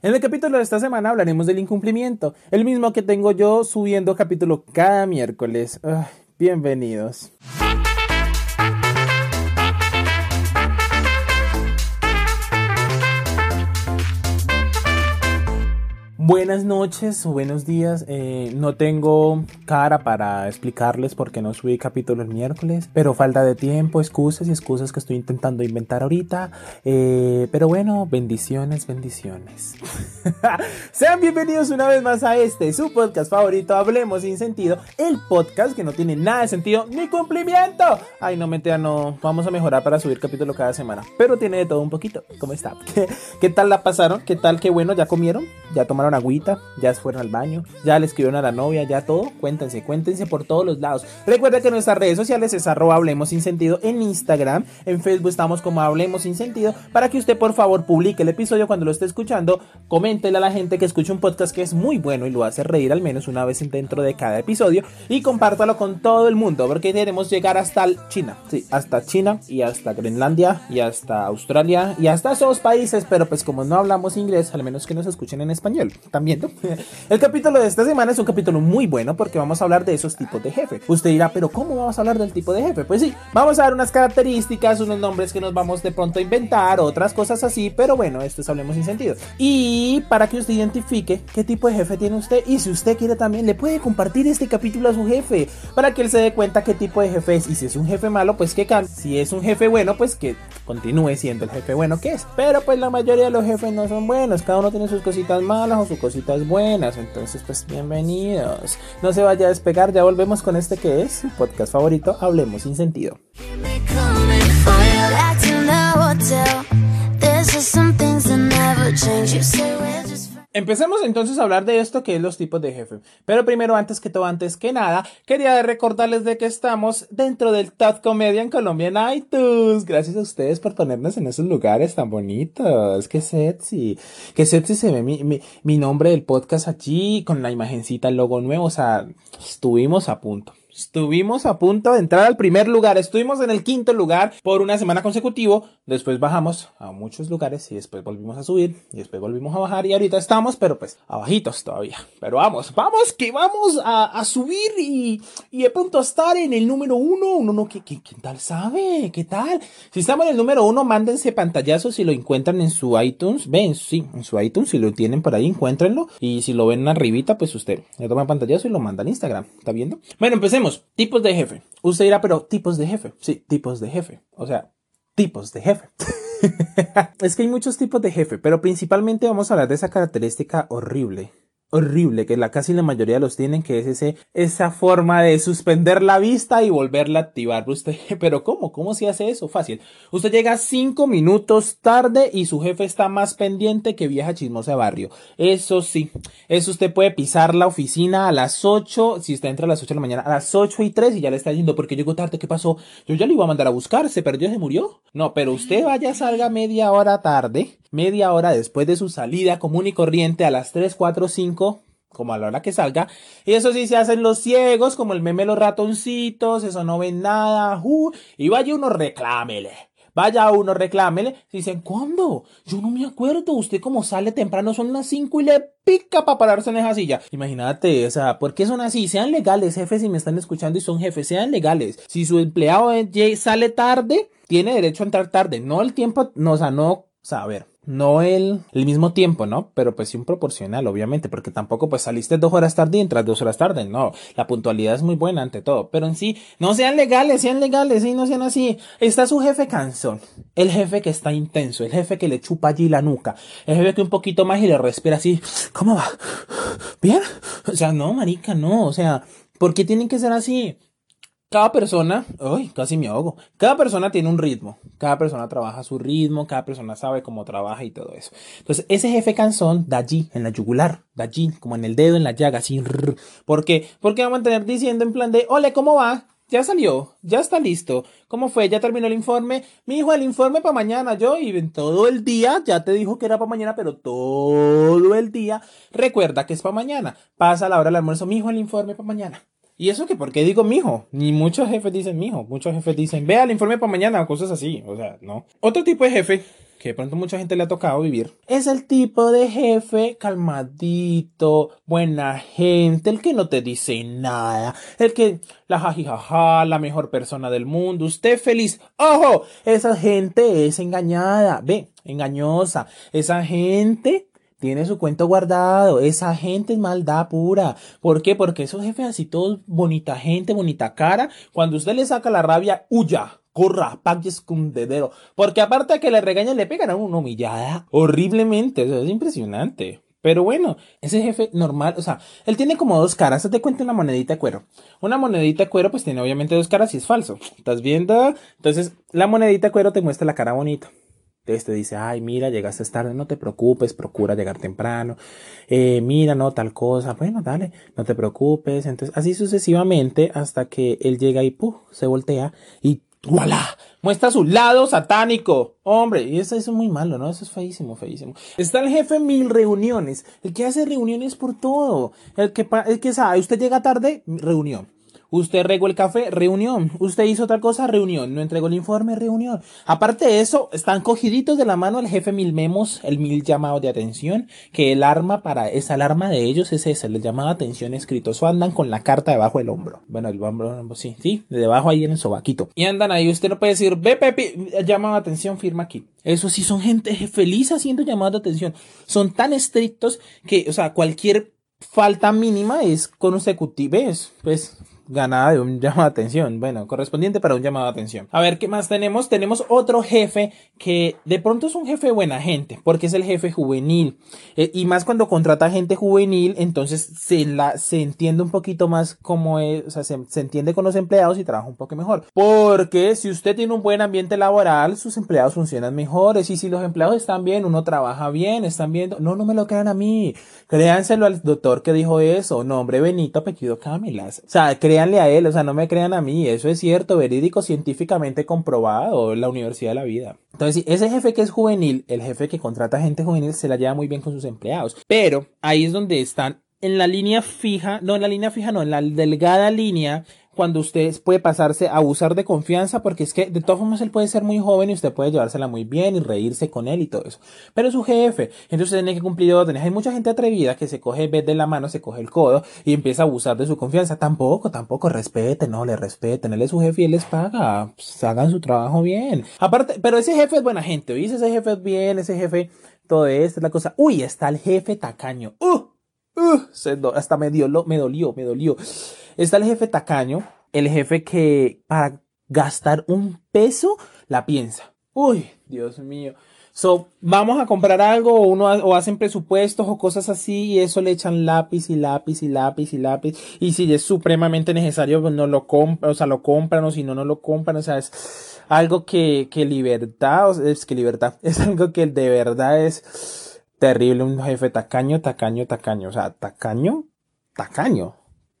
En el capítulo de esta semana hablaremos del incumplimiento, el mismo que tengo yo subiendo capítulo cada miércoles. Bienvenidos. Buenas noches o buenos días. No tengo cara para explicarles por qué no subí capítulo el miércoles, pero falta de tiempo, excusas que estoy intentando inventar ahorita. Pero bueno, bendiciones. Sean bienvenidos una vez más a su podcast favorito, Hablemos Sin Sentido, el podcast que no tiene nada de sentido ni cumplimiento. Ay, no, mentira, no. Vamos a mejorar para subir capítulo cada semana, pero tiene de todo un poquito. ¿Cómo está? ¿Qué tal la pasaron? ¿Qué tal? Qué bueno, ¿ya comieron? ¿Ya tomaron agüita? ¿Ya fueron al baño? ¿Ya le escribieron a la novia? ¿Ya todo? Cuéntense por todos los lados. Recuerda que nuestras redes sociales es @Hablemos Sin Sentido en Instagram, en Facebook estamos como Hablemos Sin Sentido, para que usted por favor publique el episodio cuando lo esté escuchando, coméntele a la gente que escuche un podcast que es muy bueno y lo hace reír al menos una vez dentro de cada episodio, y compártalo con todo el mundo, porque queremos llegar hasta China, sí, hasta China y hasta Groenlandia y hasta Australia y hasta esos países, pero pues como no hablamos inglés, al menos que nos escuchen en español. ¿Están viendo? El capítulo de esta semana es un capítulo muy bueno porque vamos a hablar de esos tipos de jefe. Usted dirá, pero ¿cómo vamos a hablar del tipo de jefe? Pues sí, vamos a dar unas características, unos nombres que nos vamos de pronto a inventar, otras cosas así, pero bueno, esto es Hablemos Sin Sentido. Y para que usted identifique qué tipo de jefe tiene usted, y si usted quiere también le puede compartir este capítulo a su jefe, para que él se dé cuenta qué tipo de jefe es, y si es un jefe malo, pues que cambie. Si es un jefe bueno, pues que continúe siendo el jefe bueno que es. Pero pues la mayoría de los jefes no son buenos, cada uno tiene sus cositas malas o sus cositas buenas, entonces pues bienvenidos. No se vaya a despegar, ya volvemos con este que es su podcast favorito, Hablemos Sin Sentido. Empecemos entonces a hablar de esto que es los tipos de jefe. Pero primero, antes que nada, quería recordarles de que estamos dentro del Top Comedia en Colombia en iTunes. Gracias a ustedes por ponernos en esos lugares tan bonitos. Qué sexy se ve mi nombre del podcast allí con la imagencita, el logo nuevo. O sea, estuvimos a punto de entrar al primer lugar. Estuvimos en el 5º lugar por una semana consecutivo. Después bajamos a muchos lugares y después volvimos a subir y después volvimos a bajar y ahorita estamos, pero pues abajitos todavía. Pero vamos que vamos a subir y de pronto a estar en el número 1. ¿Qué tal sabe? ¿Qué tal? Si estamos en el número 1, mándense pantallazos si lo encuentran en su iTunes. Ven, sí, en su iTunes, si lo tienen por ahí, encuéntrenlo. Y si lo ven arribita, pues usted le toma pantallazo y lo manda al Instagram. ¿Está viendo? Bueno, empecemos. Tipos de jefe. Usted dirá, pero tipos de jefe. Sí, tipos de jefe. O sea, tipos de jefe. Es que hay muchos tipos de jefe, pero principalmente vamos a hablar de esa característica horrible, que casi la mayoría los tienen, que es esa forma de suspender la vista y volverla a activar. Usted, pero ¿cómo se hace eso? Fácil. Usted llega 5 minutos tarde y su jefe está más pendiente que vieja chismosa de barrio. Eso sí, eso usted puede pisar la oficina a las 8, si usted entra a las 8 de la mañana, a las 8:03 y ya le está diciendo, ¿por qué llegó tarde? ¿Qué pasó? Yo ya lo iba a mandar a buscar, ¿se perdió, se murió? No, pero usted salga media hora tarde, media hora después de su salida común y corriente a las 3, 4, 5, como a la hora que salga, y eso sí se hacen los ciegos, como el meme de los ratoncitos, eso no ven nada, y vaya uno reclámele. Dicen, ¿cuándo? Yo no me acuerdo, usted como sale temprano son las 5 y le pica para pararse en esa silla. Imagínate, o sea, ¿por qué son así? Sean legales, jefes, si me están escuchando y son jefes, sean legales. Si su empleado sale tarde, tiene derecho a entrar tarde, no el tiempo, no, a ver, no el mismo tiempo, ¿no? Pero pues sí un proporcional, obviamente, porque tampoco pues saliste 2 horas tarde y entras 2 horas tarde, no. La puntualidad es muy buena ante todo, pero en sí, no sean legales, y no sean así. Está su jefe cansón, el jefe que está intenso, el jefe que le chupa allí la nuca, el jefe que un poquito más y le respira así, ¿cómo va? ¿Bien? O sea, no, marica, no, o sea, ¿por qué tienen que ser así? Cada persona, casi me ahogo. Cada persona tiene un ritmo. Cada persona trabaja a su ritmo. Cada persona sabe cómo trabaja y todo eso. Entonces, ese jefe cansón da allí, en la yugular. Da allí, como en el dedo, en la llaga, así. ¿Por qué? Porque va a mantener diciendo en plan de, ole, ¿cómo va? Ya salió, ya está listo. ¿Cómo fue? ¿Ya terminó el informe? Mi hijo, el informe para mañana. Y en todo el día, ya te dijo que era para mañana, pero todo el día recuerda que es para mañana. Pasa la hora del almuerzo. Mi hijo, el informe para mañana. Y eso que, ¿por qué digo mijo? Ni muchos jefes dicen mijo. Muchos jefes dicen, vea el informe para mañana o cosas así. O sea, no. Otro tipo de jefe que de pronto mucha gente le ha tocado vivir, es el tipo de jefe calmadito, buena gente, el que no te dice nada, el que la jajijaja, la mejor persona del mundo, usted feliz. ¡Ojo! Esa gente es engañada, ve, engañosa. Esa gente tiene su cuento guardado. Esa gente es maldad pura. ¿Por qué? Porque esos jefes así todos bonita gente, bonita cara. Cuando usted le saca la rabia, huya. Corra, pague escondedero. Porque aparte de que le regañan, le pegan a una humillada horriblemente. Eso es impresionante. Pero bueno, ese jefe normal, o sea, él tiene como dos caras. Haz de cuenta una monedita de cuero. Una monedita de cuero pues tiene obviamente dos caras y es falso. ¿Estás viendo? Entonces, la monedita de cuero te muestra la cara bonita. Entonces te dice, ay, mira, llegaste tarde, no te preocupes, procura llegar temprano. Mira, no, tal cosa, bueno, dale, no te preocupes. Entonces, así sucesivamente hasta que él llega y ¡puf! Se voltea y ¡voilá! Muestra su lado satánico. Hombre, y eso es muy malo, ¿no? Eso es feísimo, feísimo. Está el jefe mil reuniones, el que hace reuniones por todo. El que sabe, usted llega tarde, reunión. Usted regó el café, reunión. Usted hizo otra cosa, reunión. No entregó el informe, reunión. Aparte de eso, están cogiditos de la mano el jefe mil memos, el mil llamado de atención, que el arma para esa alarma de ellos es ese, el llamado de atención escrito. Eso andan con la carta debajo del hombro. Bueno, el hombro, sí, debajo ahí en el sobaquito. Y andan ahí, usted no puede decir, ve Pepe, llamado de atención, firma aquí. Eso sí, son gente feliz haciendo llamados de atención. Son tan estrictos que, o sea, cualquier falta mínima es consecutiva, pues ganada de un llamado de atención. Bueno, correspondiente para un llamado de atención. A ver, ¿qué más tenemos? Tenemos otro jefe que de pronto es un jefe buena gente, porque es el jefe juvenil. Y más cuando contrata gente juvenil, entonces se entiende un poquito más cómo es, o sea, se entiende con los empleados y trabaja un poco mejor. Porque si usted tiene un buen ambiente laboral, sus empleados funcionan mejores. Y si los empleados están bien, uno trabaja bien, están viendo. No me lo crean a mí. Créanselo al doctor que dijo eso. Nombre Benito, apellido Cámelas. O sea, créanle a él, o sea, no me crean a mí, eso es cierto, verídico, científicamente comprobado en la Universidad de la Vida. Entonces, ese jefe que es juvenil, el jefe que contrata gente juvenil, se la lleva muy bien con sus empleados. Pero ahí es donde están en la línea fija, no, en la delgada línea, cuando usted puede pasarse a abusar de confianza, porque es que de todas formas él puede ser muy joven y usted puede llevársela muy bien y reírse con él y todo eso. Pero es su jefe, entonces tiene que cumplir órdenes. Hay mucha gente atrevida que se coge en vez de la mano, se coge el codo y empieza a abusar de su confianza. Tampoco, respeten, no le respeten. Él es su jefe y él les paga. Pues, hagan su trabajo bien. Aparte, pero ese jefe es buena gente, ¿oís? Ese jefe es bien, ese jefe, todo esto es la cosa. Uy, está el jefe tacaño. Hasta me dolió. Está el jefe tacaño, el jefe que para gastar un peso la piensa. Uy, Dios mío. Vamos a comprar algo o hacen presupuestos o cosas así y eso le echan lápiz. Y si es supremamente necesario, pues no lo compran, o sea, lo compran o si no lo compran. O sea, es algo que libertad, es algo que de verdad es terrible. Un jefe tacaño. O sea, tacaño.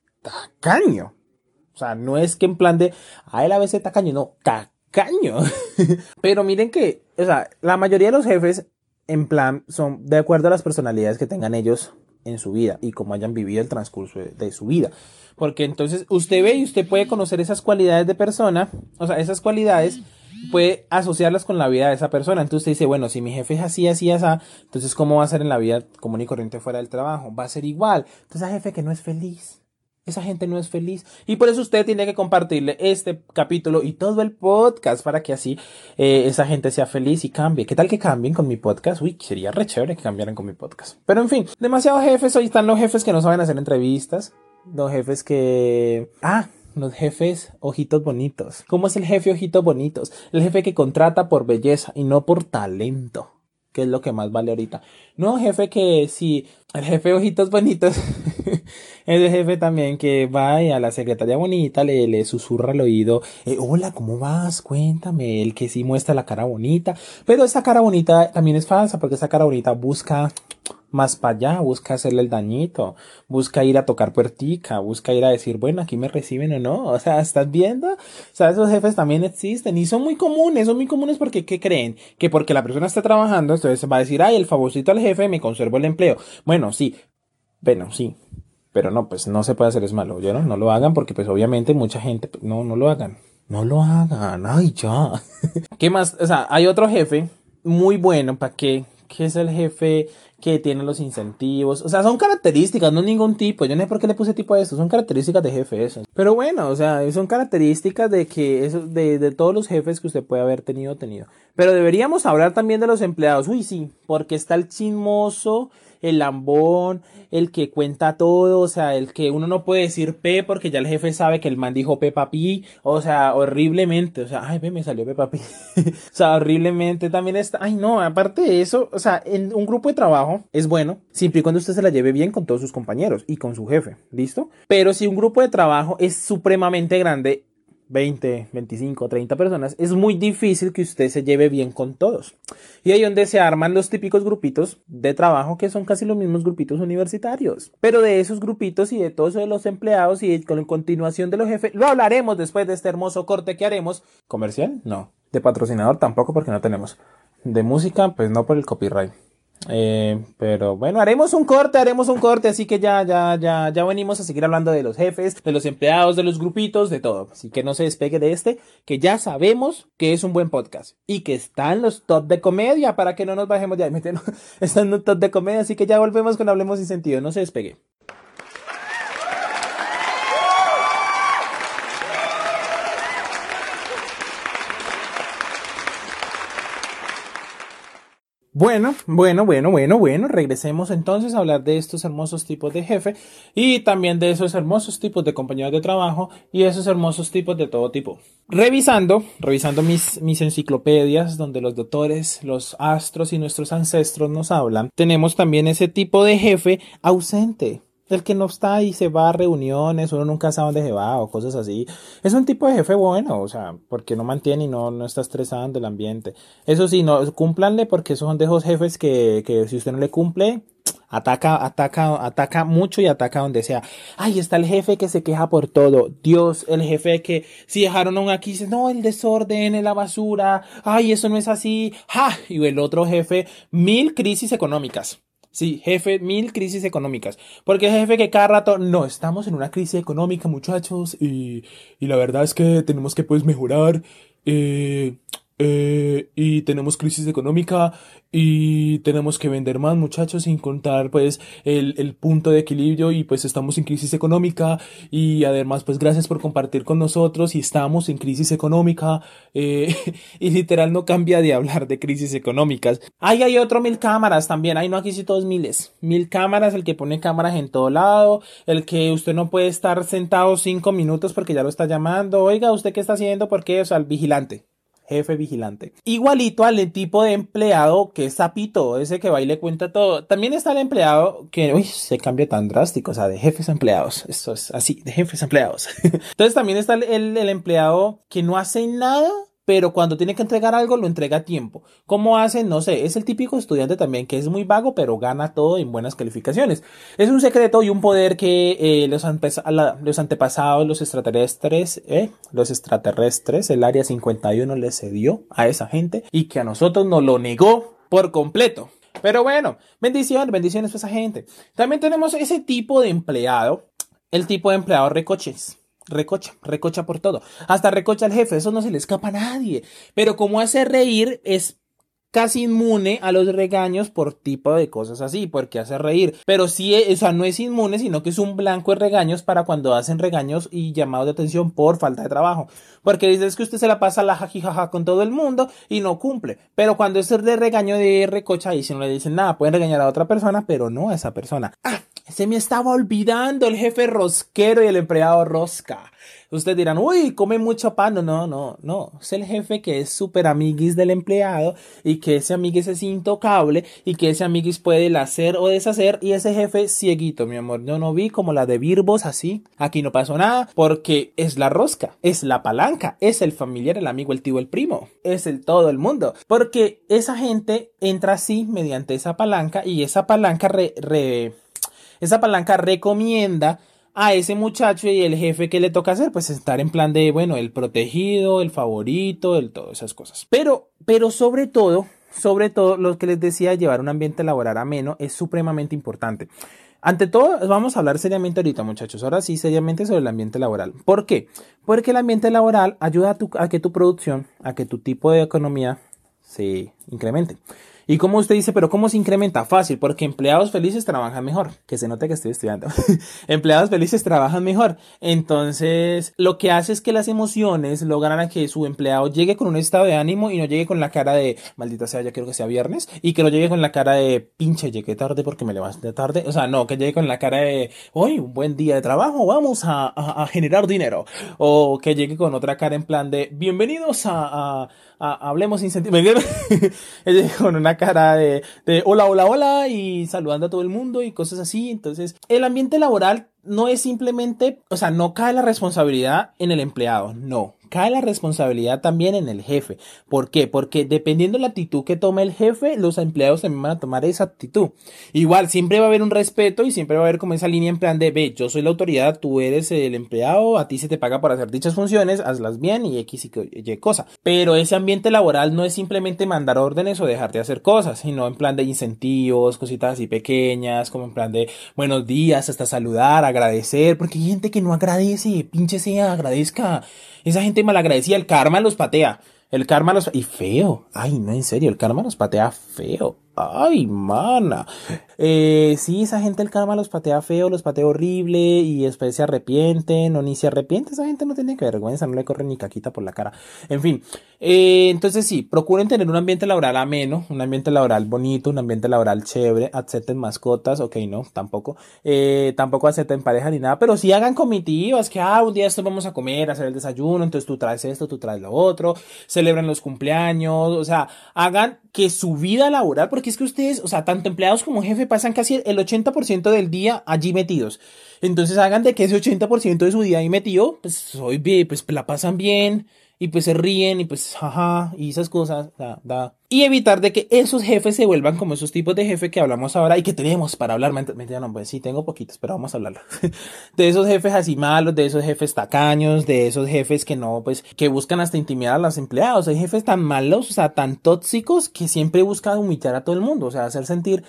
O sea, no es que en plan de, a él a veces tacaño, no, tacaño. Pero miren que, o sea, la mayoría de los jefes, en plan, son de acuerdo a las personalidades que tengan ellos en su vida y cómo hayan vivido el transcurso de su vida. Porque entonces usted ve y usted puede conocer esas cualidades de persona, o sea, esas cualidades puede asociarlas con la vida de esa persona. Entonces usted dice, bueno, si mi jefe es así, entonces ¿cómo va a ser en la vida común y corriente fuera del trabajo? Va a ser igual. Entonces ese jefe que no es feliz. Esa gente no es feliz. Y por eso usted tiene que compartirle este capítulo y todo el podcast para que así esa gente sea feliz y cambie. ¿Qué tal que cambien con mi podcast? Uy, sería re chévere que cambiaran con mi podcast. Pero en fin, demasiados jefes. Hoy están los jefes que no saben hacer entrevistas. Los jefes los jefes ojitos bonitos. ¿Cómo es el jefe ojitos bonitos? El jefe que contrata por belleza y no por talento, que es lo que más vale ahorita. No, jefe que sí, el jefe ojitos bonitos es el jefe también que va a la secretaria bonita, le susurra al oído, hola, ¿cómo vas? Cuéntame, el que sí muestra la cara bonita, pero esa cara bonita también es falsa, porque esa cara bonita busca más para allá, busca hacerle el dañito, busca ir a tocar puertica, busca ir a decir, bueno, aquí me reciben o no, o sea, ¿estás viendo? O sea, esos jefes también existen y son muy comunes porque, ¿qué creen? Que porque la persona está trabajando, entonces va a decir, ay, el favorcito al jefe, me conservo el empleo. Bueno, sí, pero no, pues no se puede hacer, es malo, ¿yo no? No lo hagan porque pues obviamente mucha gente, no lo hagan, ay, ya. ¿Qué más? O sea, hay otro jefe muy bueno. ¿Para qué? ¿Qué es el jefe que tiene los incentivos? O sea, son características, no ningún tipo. Yo no sé por qué le puse tipo a esto. Son características de jefe eso. Pero bueno, o sea, son características de que eso, de todos los jefes que usted puede haber tenido. Pero deberíamos hablar también de los empleados. Uy, sí, porque está el chismoso, el lambón, el que cuenta todo, o sea, el que uno no puede decir P porque ya el jefe sabe que el man dijo Peppa Pig, o sea, horriblemente, o sea, ay, ve, me salió Peppa Pig, o sea, horriblemente también está, ay, no, aparte de eso, o sea, en un grupo de trabajo es bueno, siempre y cuando usted se la lleve bien con todos sus compañeros y con su jefe, ¿listo? Pero si un grupo de trabajo es supremamente grande, 20, 25, 30 personas, es muy difícil que usted se lleve bien con todos. Y ahí donde se arman los típicos grupitos de trabajo que son casi los mismos grupitos universitarios. Pero de esos grupitos y de todos los empleados y con continuación de los jefes, lo hablaremos después de este hermoso corte que haremos. ¿Comercial? No. De patrocinador tampoco porque no tenemos. De música, pues no por el copyright. Pero bueno, haremos un corte, así que ya venimos a seguir hablando de los jefes, de los empleados, de los grupitos, de todo. Así que no se despegue de este, que ya sabemos que es un buen podcast y que está en los top de comedia para que no nos bajemos de ahí. Está en los top de comedia, así que ya volvemos con Hablemos Sin Sentido. No se despegue. Bueno, regresemos entonces a hablar de estos hermosos tipos de jefe y también de esos hermosos tipos de compañeros de trabajo y esos hermosos tipos de todo tipo. Revisando mis enciclopedias donde los doctores, los astros y nuestros ancestros nos hablan, tenemos también ese tipo de jefe ausente. El que no está y se va a reuniones, uno nunca sabe dónde se va o cosas así. Es un tipo de jefe bueno, o sea, porque no mantiene y no está estresando el ambiente. Eso sí, no, cúmplanle porque esos son de esos jefes que si usted no le cumple, ataca mucho y ataca donde sea. Ay, está el jefe que se queja por todo. Dios, el jefe que si dejaron a un aquí dice, no, el desorden, la basura. Ay, eso no es así. ¡Ja! Y el otro jefe, 1000 crisis económicas. Sí, jefe, 1000 crisis económicas. Porque el jefe que cada rato, no, estamos en una crisis económica, muchachos, y la verdad es que tenemos que pues mejorar, eh, y tenemos crisis económica y tenemos que vender más, muchachos, sin contar pues el punto de equilibrio y pues estamos en crisis económica y además pues gracias por compartir con nosotros y estamos en crisis económica, y literal no cambia de hablar de crisis económicas. Ahí hay otro 1000 cámaras también, ahí no, aquí sí todos miles, 1000 cámaras, el que pone cámaras en todo lado, el que usted no puede estar sentado 5 minutos porque ya lo está llamando, oiga, ¿usted qué está haciendo? ¿Por qué? O sea, el vigilante. Jefe vigilante. Igualito al tipo de empleado que es sapito, ese que va y le cuenta todo. También está el empleado que, uy, se cambia tan drástico, o sea, de jefes a empleados. Esto es así, de jefes a empleados. Entonces también está el empleado que no hace nada, pero cuando tiene que entregar algo lo entrega a tiempo. ¿Cómo hace? No sé, es el típico estudiante también que es muy vago, pero gana todo en buenas calificaciones. Es un secreto y un poder que los antepasados, los extraterrestres, el Área 51 les cedió a esa gente y que a nosotros nos lo negó por completo. Pero bueno, bendiciones a esa gente. También tenemos ese tipo de empleado, el tipo de empleado recoches. Recocha por todo. Hasta recocha al jefe, eso no se le escapa a nadie. Pero como hace reír, es casi inmune a los regaños por tipo de cosas así, porque hace reír. Pero sí, o sea, no es inmune, sino que es un blanco de regaños para cuando hacen regaños y llamados de atención por falta de trabajo. Porque dices que usted se la pasa la jajijaja con todo el mundo y no cumple. Pero cuando es de regaño de recocha, y si no le dicen nada, pueden regañar a otra persona, pero no a esa persona. Se me estaba olvidando el jefe rosquero y el empleado rosca. Ustedes dirán, uy, come mucho pan. No. Es el jefe que es súper amiguis del empleado y que ese amiguis es intocable y que ese amiguis puede hacer o deshacer y ese jefe cieguito, mi amor. Yo no vi como la de Birbos así. Aquí no pasó nada porque es la rosca, es la palanca, es el familiar, el amigo, el tío, el primo. Es el todo el mundo. Porque esa gente entra así mediante esa palanca y esa palanca esa palanca recomienda a ese muchacho y el jefe que le toca hacer, pues estar en plan de, bueno, el protegido, el favorito, todas esas cosas. Pero sobre todo, lo que les decía, llevar un ambiente laboral ameno es supremamente importante. Ante todo, vamos a hablar seriamente ahorita, muchachos. Ahora sí, seriamente sobre el ambiente laboral. ¿Por qué? Porque el ambiente laboral ayuda a que tu producción, a que tu tipo de economía, sí, incrementen. Y como usted dice, pero ¿cómo se incrementa? Fácil, porque empleados felices trabajan mejor. Que se note que estoy estudiando. Empleados felices trabajan mejor. Entonces, lo que hace es que las emociones logran a que su empleado llegue con un estado de ánimo y no llegue con la cara de maldita sea, ya quiero que sea viernes. Y que no llegue con la cara de pinche, llegué tarde porque me levanté tarde. O sea, no, que llegue con la cara de hoy, un buen día de trabajo, vamos a generar dinero. O que llegue con otra cara en plan de bienvenidos a hablemos sin sentido. Con una cara de hola, hola, hola y saludando a todo el mundo y cosas así. Entonces, el ambiente laboral no es simplemente, o sea, no cae la responsabilidad en el empleado, no. Cae la responsabilidad también en el jefe. ¿Por qué? Porque dependiendo de la actitud que tome el jefe, los empleados también van a tomar esa actitud. Igual, siempre va a haber un respeto y siempre va a haber como esa línea en plan de, ve, yo soy la autoridad, tú eres el empleado, a ti se te paga por hacer dichas funciones, hazlas bien y X y cosa. Pero ese ambiente laboral no es simplemente mandar órdenes o dejar de hacer cosas, sino en plan de incentivos, cositas así pequeñas, como en plan de buenos días, hasta saludar, agradecer, porque hay gente que no agradece, pinche sea, agradezca. Esa gente malagradecida, el karma los patea. El karma los... Y feo. Ay, no, en serio, el karma los patea feo. Ay, mana. Sí, esa gente el karma los patea feo, los patea horrible y después se arrepienten o ni se arrepiente. Esa gente no tiene que vergüenza, no le corre ni caquita por la cara. En fin, entonces sí, procuren tener un ambiente laboral ameno, un ambiente laboral bonito, un ambiente laboral chévere. Acepten mascotas, ok, no, tampoco. Tampoco acepten pareja ni nada, pero sí hagan comitivas, que un día esto vamos a comer, a hacer el desayuno, entonces tú traes esto, tú traes lo otro, celebren los cumpleaños, o sea, hagan que su vida laboral, porque es que ustedes, o sea, tanto empleados como jefe pasan casi el 80% del día allí metidos. Entonces hagan de que ese 80% de su día ahí metido, pues hoy pues la pasan bien y pues se ríen y pues jaja y esas cosas, y evitar de que esos jefes se vuelvan como esos tipos de jefe que hablamos ahora y que tenemos para hablar. Mentira, no, pues sí, tengo poquitos, pero vamos a hablarlo. De esos jefes así malos, de esos jefes tacaños, de esos jefes que no, pues, que buscan hasta intimidar a los empleados. Hay jefes tan malos, o sea, tan tóxicos que siempre buscan humillar a todo el mundo, o sea, hacer sentir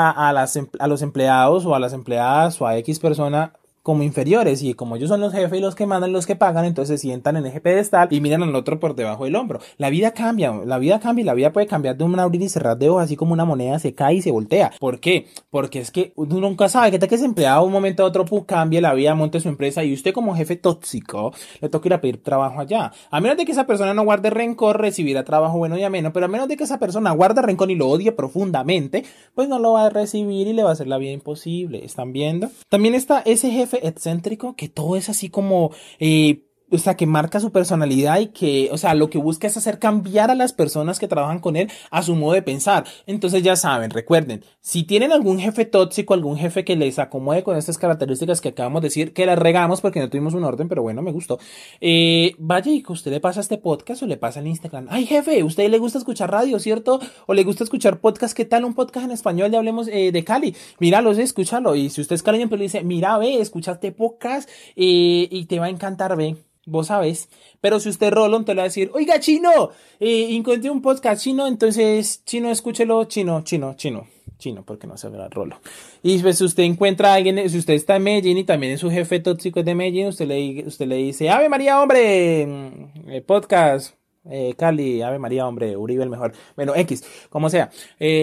a los empleados o a las empleadas o a X persona como inferiores, y como ellos son los jefes y los que mandan, los que pagan, entonces se sientan en ese pedestal y miran al otro por debajo del hombro. La vida cambia y la vida puede cambiar de un abrir y cerrar de ojos, así como una moneda se cae y se voltea. ¿Por qué? Porque es que uno nunca sabe que tal que ese empleado un momento a otro cambie la vida, monte su empresa y usted como jefe tóxico le toca ir a pedir trabajo allá. A menos de que esa persona no guarde rencor, recibirá trabajo bueno y ameno, pero a menos de que esa persona guarde rencor y lo odie profundamente, pues no lo va a recibir y le va a hacer la vida imposible. ¿Están viendo? También está ese jefe excéntrico que todo es así como o sea, que marca su personalidad y que, o sea, lo que busca es hacer cambiar a las personas que trabajan con él a su modo de pensar. Entonces ya saben, recuerden, si tienen algún jefe tóxico, algún jefe que les acomode con estas características que acabamos de decir, que las regamos porque no tuvimos un orden, pero bueno, me gustó. Vaya y que usted le pasa este podcast o le pasa el Instagram. Ay, jefe, ¿usted le gusta escuchar radio, cierto? ¿O le gusta escuchar podcast? ¿Qué tal un podcast en español? Ya hablemos de Cali. Míralo, escúchalo. Y si usted es caleño, pero le dice, mira, ve, escuchaste podcast y te va a encantar, ve. Vos sabés, pero si usted rolo, entonces le va a decir, oiga, chino, encontré un podcast chino, entonces, chino, escúchelo, chino, porque no se habla rolo. Y pues si usted encuentra a alguien, si usted está en Medellín y también es su jefe tóxico de Medellín, usted le dice, Ave María, hombre, podcast, Cali, Ave María, hombre, Uribe el mejor, bueno, X, como sea,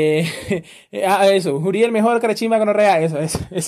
eso, Uribe el mejor, carachimba, gonorrea, eso.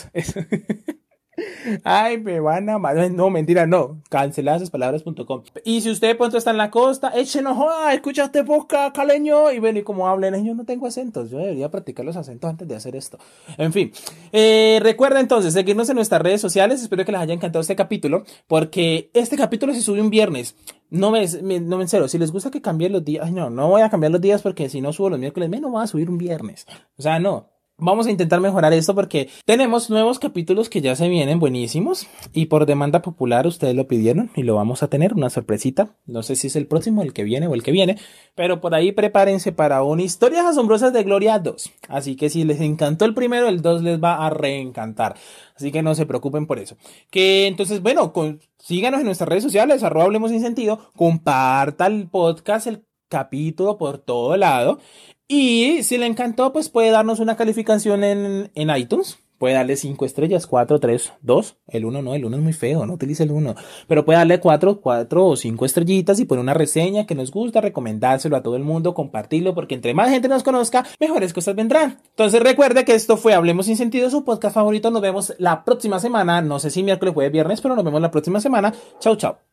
Ay, me van a matar. No, mentira, no. Canceladas.palabras.com. Y si usted de pronto está en la costa, échenos, joda, escucha este podcast caleño. Y ven, y como hablen, yo no tengo acentos. Yo debería practicar los acentos antes de hacer esto. En fin. Recuerda entonces seguirnos en nuestras redes sociales. Espero que les haya encantado este capítulo. Porque este capítulo se sube un viernes. No me en serio, si les gusta que cambie los días. Ay, no voy a cambiar los días porque si no subo los miércoles, menos voy a subir un viernes. O sea, no. Vamos a intentar mejorar esto porque tenemos nuevos capítulos que ya se vienen buenísimos y por demanda popular ustedes lo pidieron y lo vamos a tener, una sorpresita. No sé si es el próximo, el que viene o el que viene, pero por ahí prepárense para un Historias Asombrosas de Gloria 2. Así que si les encantó el primero, el 2 les va a reencantar. Así que no se preocupen por eso. Que entonces, bueno, síganos en nuestras redes sociales, @Hablemos Sin Sentido, comparta el podcast, el capítulo por todo lado. Y si le encantó, pues puede darnos una calificación en iTunes. puede darle 5 estrellas, 4, 3, 2. El uno no, el uno es muy feo, no utilice el uno. Pero puede darle 4 o 5 estrellitas y poner una reseña que nos gusta, recomendárselo a todo el mundo, compartirlo, porque entre más gente nos conozca, mejores cosas vendrán. Entonces recuerde que esto fue Hablemos Sin Sentido, su podcast favorito. Nos vemos la próxima semana. No sé si miércoles, jueves, viernes, pero nos vemos la próxima semana. Chau, chau.